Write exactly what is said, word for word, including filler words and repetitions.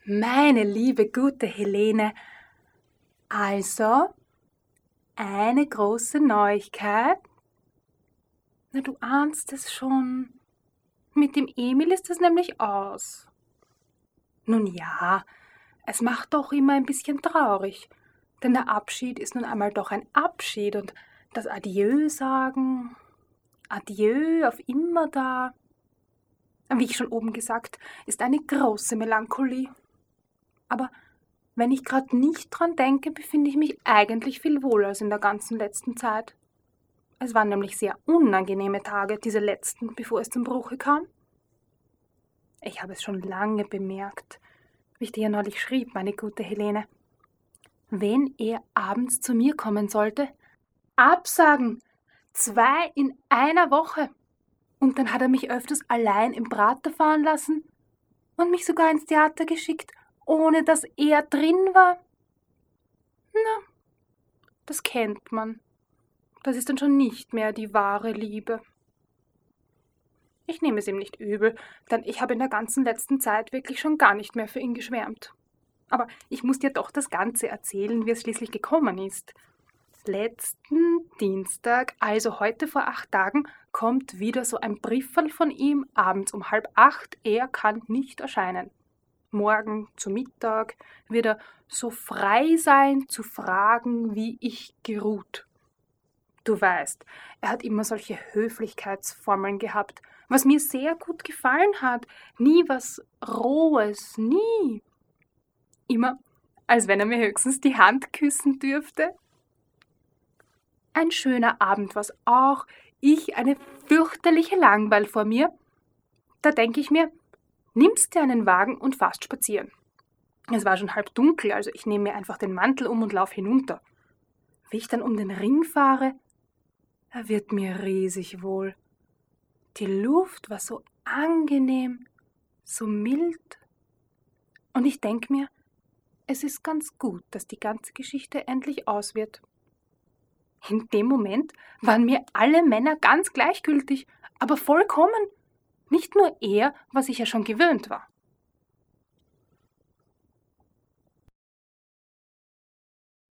Meine liebe, gute Helene, also eine große Neuigkeit. Na, du ahnst es schon. Mit dem Emil ist es nämlich aus. Nun ja, es macht doch immer ein bisschen traurig, denn der Abschied ist nun einmal doch ein Abschied und das Adieu sagen, Adieu auf immer da, wie ich schon oben gesagt, ist eine große Melancholie. Aber wenn ich gerade nicht dran denke, befinde ich mich eigentlich viel wohler als in der ganzen letzten Zeit. Es waren nämlich sehr unangenehme Tage, diese letzten, bevor es zum Bruche kam. Ich habe es schon lange bemerkt, wie ich dir ja neulich schrieb, meine gute Helene. Wenn er abends zu mir kommen sollte, absagen, zwei in einer Woche. Und dann hat er mich öfters allein im Prater fahren lassen und mich sogar ins Theater geschickt, ohne dass er drin war. Na, das kennt man. Das ist dann schon nicht mehr die wahre Liebe. Ich nehme es ihm nicht übel, denn ich habe in der ganzen letzten Zeit wirklich schon gar nicht mehr für ihn geschwärmt. Aber ich muss dir doch das Ganze erzählen, wie es schließlich gekommen ist. Letzten Dienstag, also heute vor acht Tagen, kommt wieder so ein Brieferl von ihm, abends um halb acht, er kann nicht erscheinen. Morgen zu Mittag wird er so frei sein zu fragen, wie ich geruht. Du weißt, er hat immer solche Höflichkeitsformeln gehabt, was mir sehr gut gefallen hat. Nie was Rohes, nie. Immer, als wenn er mir höchstens die Hand küssen dürfte. Ein schöner Abend war's auch, ich eine fürchterliche Langweil vor mir. Da denke ich mir, nimmst dir einen Wagen und fahrst spazieren. Es war schon halb dunkel, also ich nehme mir einfach den Mantel um und lauf hinunter. Wie ich dann um den Ring fahre, da wird mir riesig wohl. Die Luft war so angenehm, so mild. Und ich denke mir, es ist ganz gut, dass die ganze Geschichte endlich aus wird. In dem Moment waren mir alle Männer ganz gleichgültig, aber vollkommen. Nicht nur er, was ich ja schon gewöhnt war.